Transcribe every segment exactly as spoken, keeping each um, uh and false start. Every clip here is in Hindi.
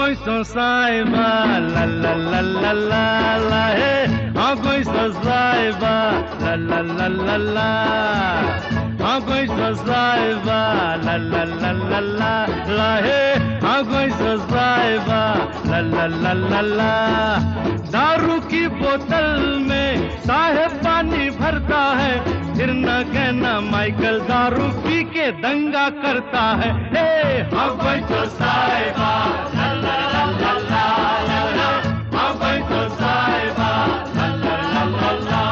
कोई सो साहिबा ला ला ला ला ला ला हे, हाँ कोई सो साहिबा ला ला ला ला ला, हाँ कोई सो साहिबा ला ला ला ला ला ला हे, हाँ कोई सो साहिबा ला ला ला ला ला। दारू की बोतल में साहेब पानी भरता है, फिर न कहना माइकल दारू पी के दंगा करता है। हे हाँ कोई तो साहिबा ला ला ला ला ला ला, हाँ कोई तो साहिबा ला ला ला ला ला।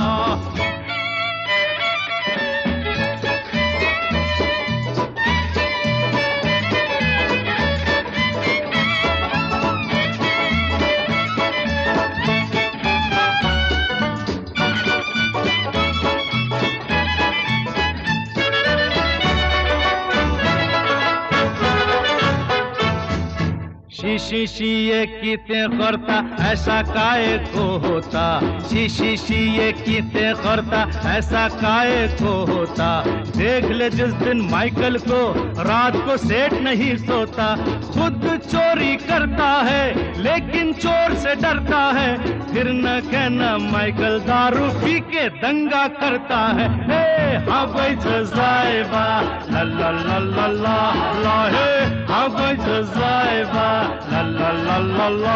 शी शी ये कीते करता ऐसा काहे को होता, शी शी शी ये कीते करता ऐसा काहे को होता। देख ले जिस दिन माइकल को रात को सेठ नहीं सोता, खुद चोरी करता है लेकिन चोर से डरता है, फिर न कहना माइकल दारू पी के दंगा करता है। हे हाँ कोई तो साहिबा ला ला ला ला ला ला हे, हाँ कोई तो साहिबा ला ला ला ला ला।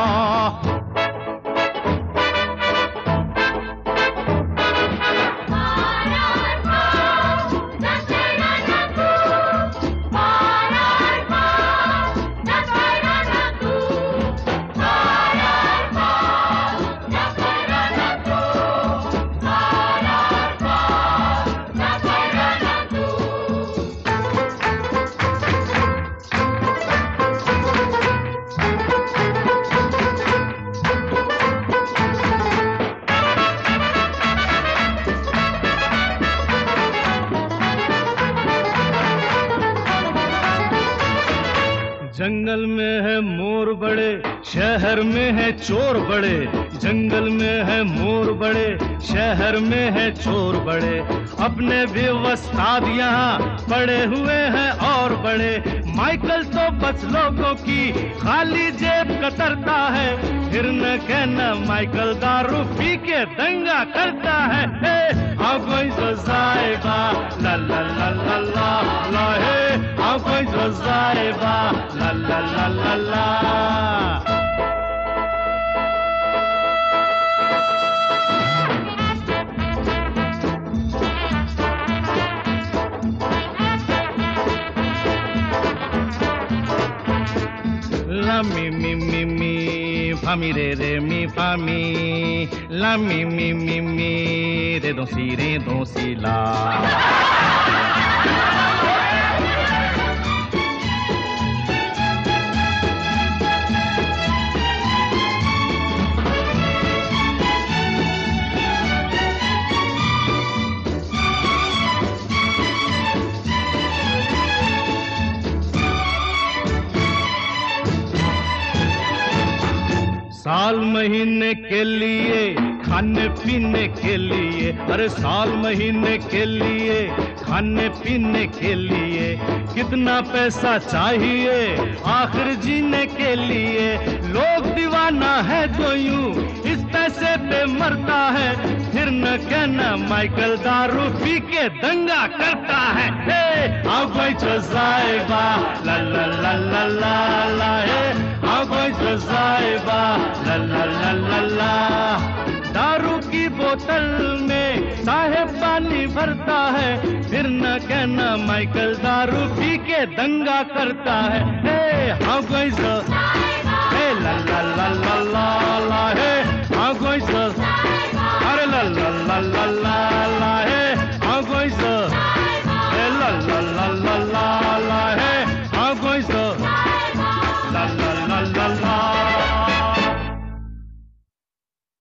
जंगल में है मोर बड़े, शहर में है चोर बड़े, जंगल में है मोर बड़े, शहर में है चोर बड़े। अपने भी वस्ताद यहाँ पड़े हुए हैं और बड़े, माइकल तो बस लोगों की खाली जेब कतरता है, फिर न कहना माइकल दारू पी के दंगा करता है। हे हाँ कोई तो साहिबा ला ला ला ला ला ला हे, हाँ कोई तो साहिबा ला ला ला ला ला। La mi mi mi mi fa mi re re mi fa mi, la mi mi mi mi re do si re do si la। साल महीने के लिए खाने पीने के लिए, अरे साल महीने के लिए खाने पीने के लिए, कितना पैसा चाहिए आखिर जीने के लिए। लोग दीवाना है जो यूं इस पैसे पे मरता है, फिर न कहना माइकल दारू पी के दंगा करता है। हे हाँ कोई तो साहिबा ला ला ला ला ला ला हे, हाँ कोई तो साहिबा ला ला ला ला ला। दारू की बोतल में साहेब पानी भरता है, फिर न कहना माइकल दारू पी के दंगा करता है। हे हाँ कोई तो हे ला ला ला ला ला ला हे, हाँ कोई तो